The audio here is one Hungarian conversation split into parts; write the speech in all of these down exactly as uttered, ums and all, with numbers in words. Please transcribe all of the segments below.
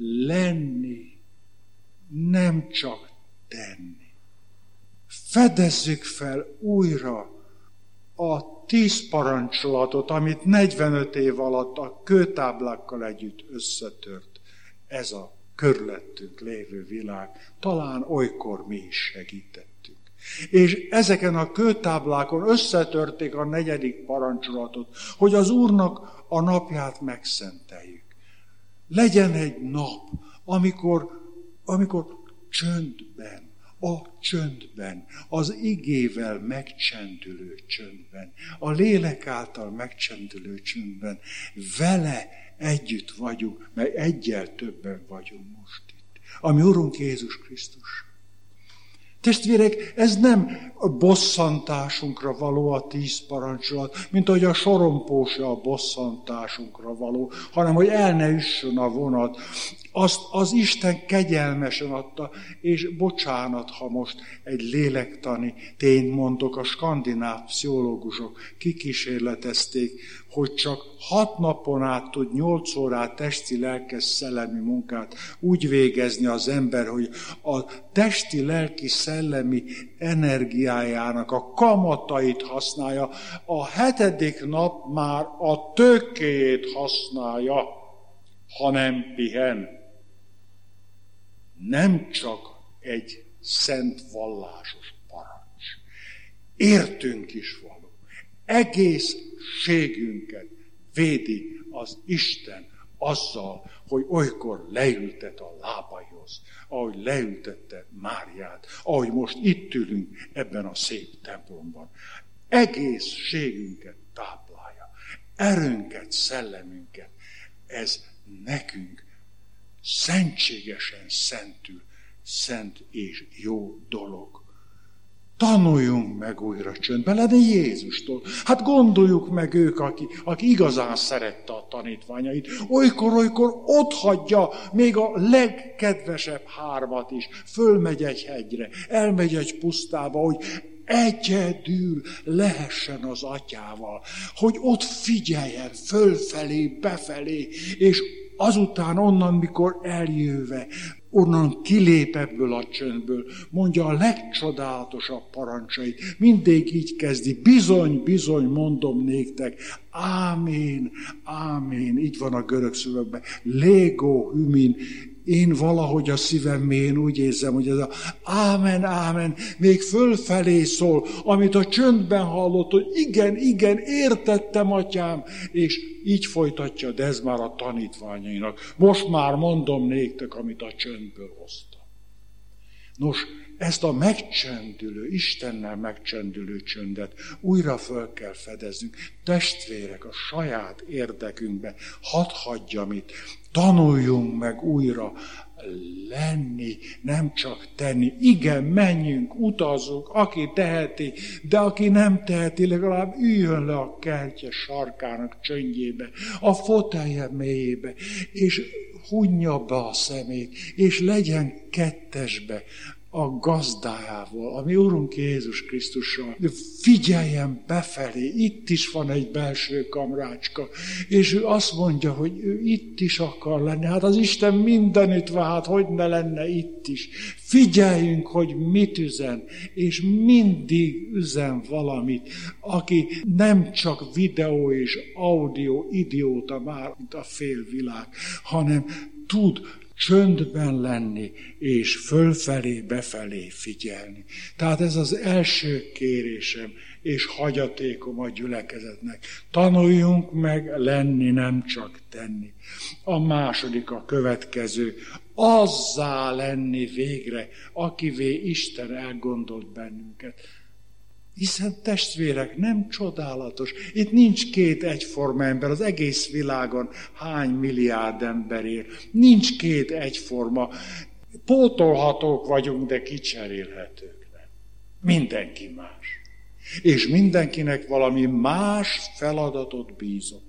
lenni, nem csak tenni. Fedezzük fel újra a tíz parancsolatot, amit negyvenöt év alatt a kőtáblákkal együtt összetört ez a körülöttünk lévő világ. Talán olykor mi is segítettünk. És ezeken a kőtáblákon összetörték a negyedik parancsolatot, hogy az Úrnak a napját megszenteljük. Legyen egy nap, amikor, amikor csöndben, a csöndben, az igével megcsendülő csöndben, a lélek által megcsendülő csöndben vele együtt vagyunk, mert egyel többen vagyunk most itt. Ami Urunk Jézus Krisztus. Testvérek, ez nem a bosszantásunkra való a tíz parancsolat, mint ahogy a sorompósa a bosszantásunkra való, hanem hogy el ne üssön a vonat. Azt az Isten kegyelmesen adta, és bocsánat, ha most egy lélektani tényt mondok, a skandináv pszichológusok kikísérletezték, hogy csak hat napon át tud nyolc órát testi, lelkes, szellemi munkát úgy végezni az ember, hogy a testi, lelki, szellemi energiájának a kamatait használja, a hetedik nap már a tökét használja, ha nem pihen. Nem csak egy szent vallásos parancs. Értünk is való. Egészségünket védi az Isten azzal, hogy olykor leültet a lábaihoz, ahogy leültette Máriát, ahogy most itt ülünk ebben a szép templomban. Egészségünket táplálja, erőnket, szellemünket. Ez nekünk szentségesen szentül, szent és jó dolog. Tanuljunk meg újra csöndben lenni Jézustól. Hát gondoljuk meg ők, aki, aki igazán szerette a tanítványait. Olykor-olykor ott hagyja még a legkedvesebb hármat is. Fölmegy egy hegyre, elmegy egy pusztába, hogy egyedül lehessen az atyával. Hogy ott figyeljen fölfelé, befelé, és azután onnan, mikor eljöve, onnan kilép ebből a csöndből, mondja a legcsodálatosabb parancsait. Mindig így kezdi, bizony, bizony, mondom néktek, ámén, ámén, így van a görög szövegben, légó, hümin, én valahogy a szívem mélyén úgy érzem, hogy ez a ámen, ámen, még fölfelé szól, amit a csöndben hallott, hogy igen, igen, értettem, atyám, és így folytatja, de ez már a tanítványainak. Most már mondom néktek, amit a csöndből hoztam. Nos, ezt a megcsendülő, Istennel megcsendülő csöndet újra föl kell fedeznünk. Testvérek, a saját érdekünkbe hadd hagyjam itt, tanuljunk meg újra lenni, nem csak tenni. Igen, menjünk, utazzunk, aki teheti, de aki nem teheti, legalább üljön le a kertje sarkának csöndjébe, a fotelje mélyébe, és hunja be a szemét, és legyen kettesbe a gazdájával, ami Urunk Jézus Krisztussal. Figyeljen befelé, itt is van egy belső kamrácska, és ő azt mondja, hogy ő itt is akar lenni. Hát az Isten mindenütt van, hát hogy ne lenne itt is. Figyeljünk, hogy mit üzen, és mindig üzen valamit, aki nem csak videó és audio idióta már, mint a félvilág, hanem tud csöndben lenni, és fölfelé, befelé figyelni. Tehát ez az első kérésem, és hagyatékom a gyülekezetnek. Tanuljunk meg lenni, nem csak tenni. A második, a következő, azzá lenni végre, akivé Isten elgondolt bennünket. Hiszen testvérek, nem csodálatos. Itt nincs két egyforma ember, az egész világon hány milliárd ember él. Nincs két egyforma. Pótolhatók vagyunk, de kicserélhetők nem. Mindenki más. És mindenkinek valami más feladatot bízott.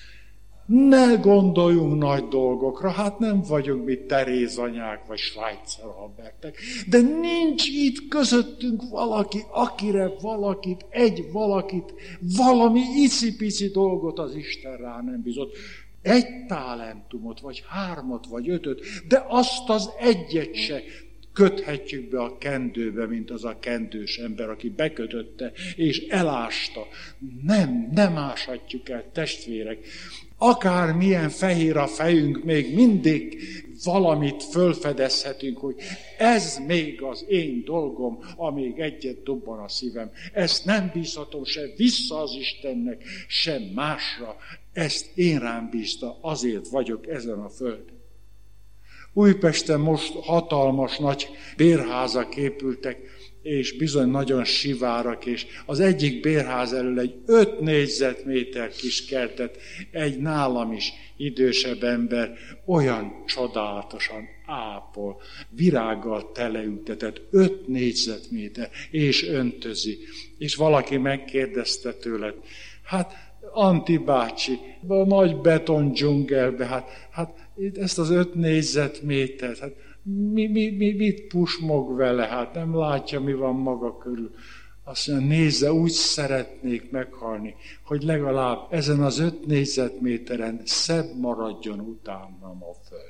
Ne gondoljunk nagy dolgokra, hát nem vagyunk mi Teréz anyák, vagy Schweitzer Albertek, de nincs itt közöttünk valaki, akire valakit, egy valakit, valami icipici dolgot az Isten rá nem bízott. egy talentumot, vagy hármat, vagy ötöt, de azt az egyet se köthetjük be a kendőbe, mint az a kendős ember, aki bekötötte és elásta. Nem, nem áshatjuk el, testvérek. Akármilyen fehér a fejünk, még mindig valamit fölfedezhetünk, hogy ez még az én dolgom, amíg egyet dobban a szívem. Ezt nem bízhatom se vissza az Istennek, sem másra. Ezt én rám bízta, azért vagyok ezen a földön. Újpesten most hatalmas nagy bérházak épültek, és bizony nagyon sivárak, és az egyik bérház elől egy öt négyzetméter kis kertet egy nálam is idősebb ember olyan csodálatosan ápol, virággal teleültetett, öt négyzetméter, és öntözi. És valaki megkérdezte tőle, hát Anti bácsi, a nagy beton dzsungelbe, hát, hát ezt az öt négyzetmétert, hát mi, mi, mi, mit pusmog vele, hát nem látja, mi van maga körül. Azt mondja, nézze, úgy szeretnék meghalni, hogy legalább ezen az öt négyzetméteren szebb maradjon utánam a föld.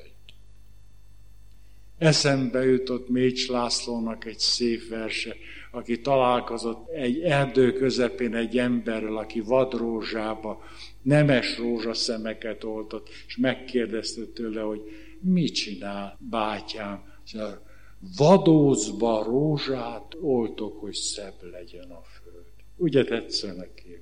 Eszembe jutott Mécs Lászlónak egy szép verse, aki találkozott egy erdő közepén egy emberrel, aki vadrózsába, nemes rózsaszemeket oltott, és megkérdezte tőle, hogy mit csinál, bátyám? Vadózba rózsát oltok, hogy szebb legyen a föld. Ugye tetszenek képten?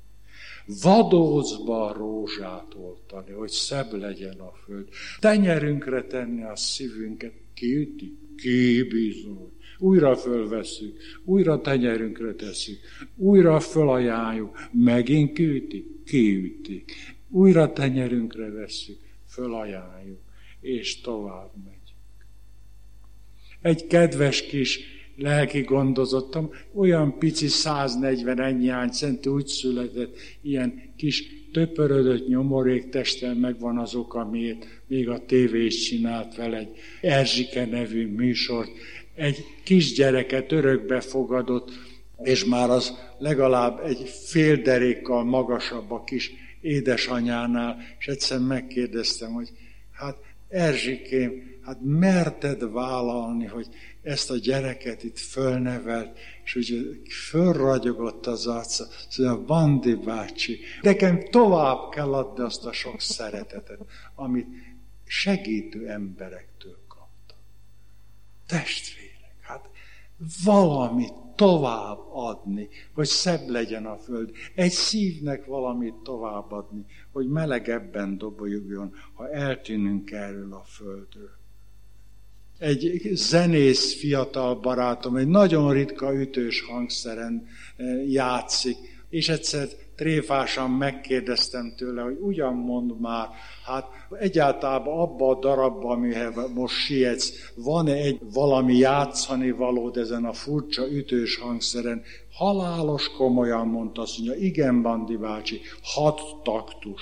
Vadózba rózsát oltani, hogy szebb legyen a föld. Tenyerünkre tenni a szívünket, ki üti? Ki bizony. Újra fölvesszük, újra tenyerünkre tesszük, újra fölajánljuk, megint kiüti, kiüti. Újra tenyerünkre vesszük, fölajánljuk, és tovább megyünk. Egy kedves kis lelki gondozottam, olyan pici száznegyven ennyi centi, úgy született, ilyen kis töpörödött nyomorék testen megvan az oka, miért még a tévé is csinált vele egy Erzsike nevű műsort. Egy kisgyereket örökbe fogadott, és már az legalább egy fél derékkal magasabb a kis édesanyánál, és egyszer megkérdeztem, hogy hát Erzsikém, hát merted vállalni, hogy ezt a gyereket itt fölnevelt, és úgy fölragyogott az arca, szóval Bandi bácsi, nekem tovább kell adni azt a sok szeretetet, amit segítő emberektől kaptam. Testvérek, hát valamit tovább adni, hogy szebb legyen a föld. Egy szívnek valamit tovább adni, hogy melegebben dobogjon, ha eltűnünk erről a földről. Egy zenész fiatal barátom, egy nagyon ritka ütős hangszeren játszik, és egyszer tréfásan megkérdeztem tőle, hogy ugyan mond már, hát egyáltalán abba a darabban, amihez most sietsz, van-e egy valami játszani valód ezen a furcsa ütős hangszeren? Halálos komolyan mondta, azt mondja, igen, Bandi bácsi, hat taktus.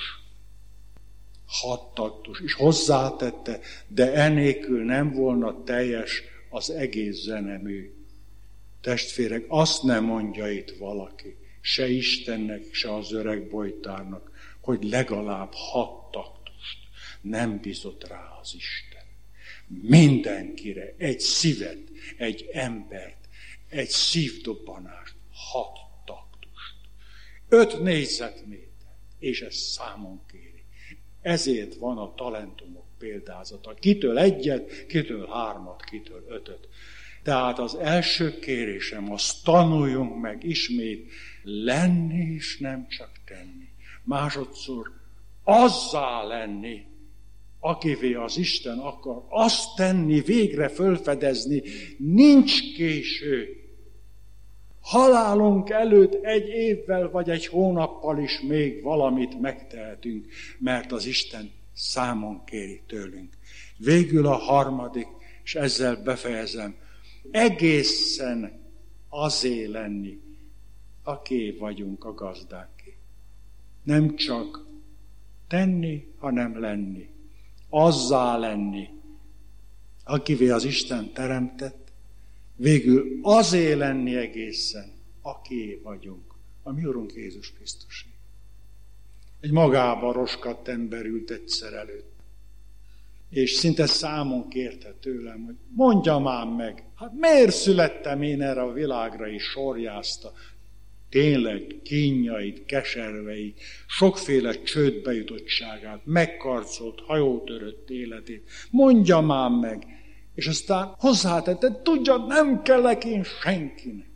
Hat taktus. És hozzátette, de enélkül nem volna teljes az egész zenemű. Testvérek, azt nem mondja itt valaki, se Istennek, se az öreg bojtárnak, hogy legalább hat taktust nem bízott rá az Isten. Mindenkire egy szívet, egy embert, egy szívdobbanást, hat taktust. Öt négyzetméter, és ezt számon kéri. Ezért van a talentumok példázata. Kitől egyet, kitől hármat, kitől ötöt. Tehát az első kérésem, azt tanuljunk meg ismét lenni és nem csak tenni. Másodszor azzá lenni, akivé az Isten akar, azt tenni, végre fölfedezni, nincs késő. Halálunk előtt egy évvel vagy egy hónappal is még valamit megtehetünk, mert az Isten számon kéri tőlünk. Végül a harmadik, és ezzel befejezem, egészen azé lenni, aké vagyunk a gazdánké. Nem csak tenni, hanem lenni. Azzá lenni, akivé az Isten teremtett, végül azé lenni egészen, aké vagyunk, a mi Urunk Jézus Krisztusé. Egy magába roskadt ember ült egyszer előtt. És szinte számon kérte tőlem, hogy mondja már meg, hát miért születtem én erre a világra, és sorjázta tényleg kínjait, keserveit, sokféle csődbe jutottságát, megkarcolt, hajótörött életét. Mondja már meg! És aztán hozzátette, tudja, nem kellek én senkinek.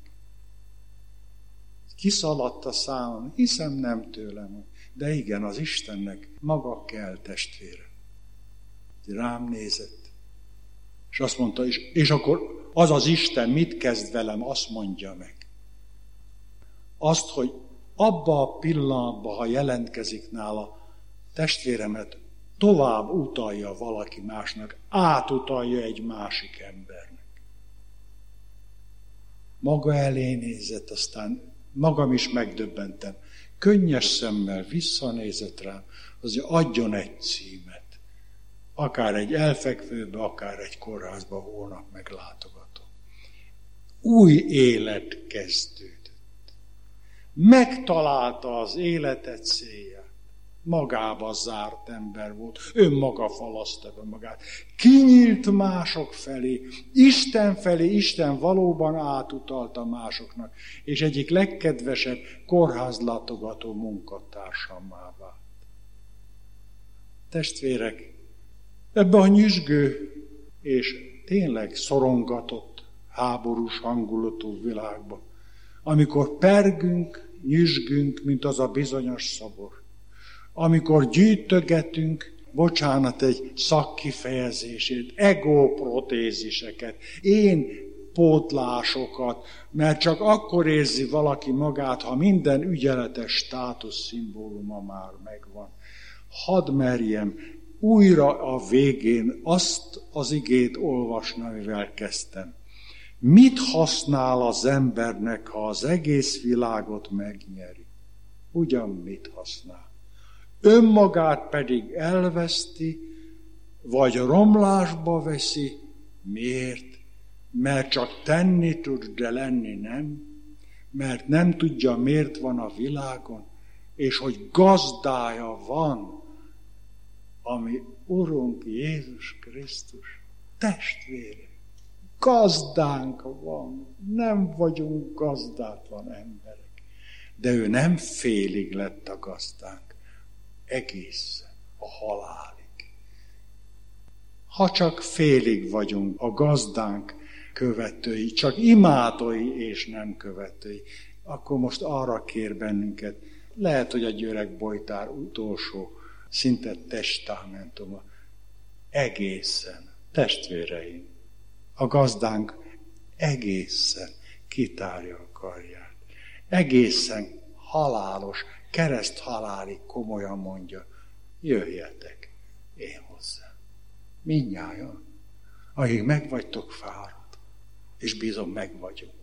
Kiszaladt a számom, hiszem nem tőlem, de igen, az Istennek maga kell, testvére. Rám nézett, és azt mondta, és, és akkor az az Isten mit kezd velem, azt mondja meg. Azt, hogy abba a pillanatban, ha jelentkezik nála, testvéremet tovább utalja valaki másnak, átutalja egy másik embernek. Maga elé nézett, aztán magam is megdöbbentem. Könnyes szemmel visszanézett rám, azért adjon egy címet. Akár egy elfekvőbe, akár egy kórházba holnap meglátogatom. Új élet kezdődött. Megtalálta az élete célját. Magába zárt ember volt, önmaga falaszta be magát. Kinyílt mások felé, Isten felé, Isten valóban átutalta másoknak, és egyik legkedvesebb kórházlátogató munkatársammá vált. Testvérek, ebbe a nyüzsgő és tényleg szorongatott, háborús hangulatú világba, amikor pergünk, nyüzsgünk, mint az a bizonyos szobor, amikor gyűjtögetünk, bocsánat egy szakkifejezését, egóprotéziseket, én pótlásokat, mert csak akkor érzi valaki magát, ha minden ügyeletes státuszszimbóluma már megvan. Hadd merjem újra a végén azt az igét olvasni, amivel kezdtem. Mit használ az embernek, ha az egész világot megnyeri? Ugyan mit használ? Önmagát pedig elveszti, vagy romlásba veszi. Miért? Mert csak tenni tud, de lenni nem. Mert nem tudja, miért van a világon, és hogy gazdája van, ami Urunk Jézus Krisztus. Testvére, gazdánk van, nem vagyunk gazdátlan emberek. De ő nem félig lett a gazdánk, egészen a halálig. Ha csak félig vagyunk a gazdánk követői, csak imádói és nem követői, akkor most arra kér bennünket, lehet, hogy a Györeg Bojtár utolsó szinte testamentuma, egészen, testvéreim, a gazdánk egészen kitárja a karját. Egészen halálos, kereszt halálig komolyan mondja, jöjjetek én hozzám. Mindnyájan, akik meg vagytok fáradt, és bízom meg vagyunk.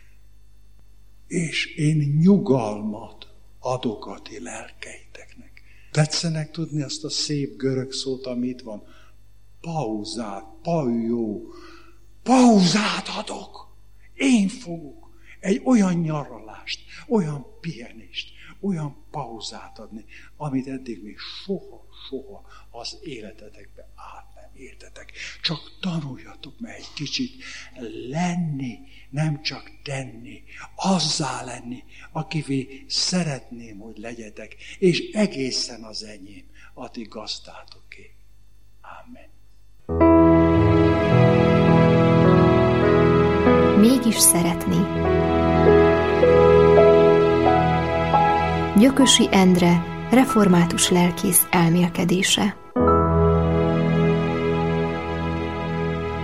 És én nyugalmat adok a ti lelkeiteknek. Tetszenek tudni azt a szép görög szót, ami itt van? Pauzát, paujó. Pauzát adok. Én fogok egy olyan nyaralást, olyan pihenést, olyan pauzát adni, amit eddig még soha, soha az életetekbe át nem értetek. Csak tanuljatok meg egy kicsit lenni, nem csak tenni, azzá lenni, akivé szeretném, hogy legyetek, és egészen az enyém, a ti gazdátoké. Amen. Mégis szeretni. Gyökösi Endre, református lelkész elmélkedése.